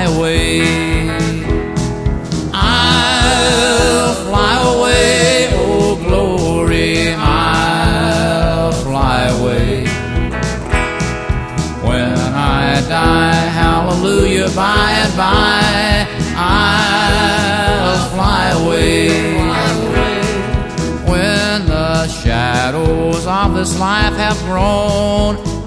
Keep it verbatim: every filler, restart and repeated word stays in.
fly away. I'll fly away, oh glory, I'll fly away. When I die, hallelujah, by and by, I'll fly away. When the shadows of this life have grown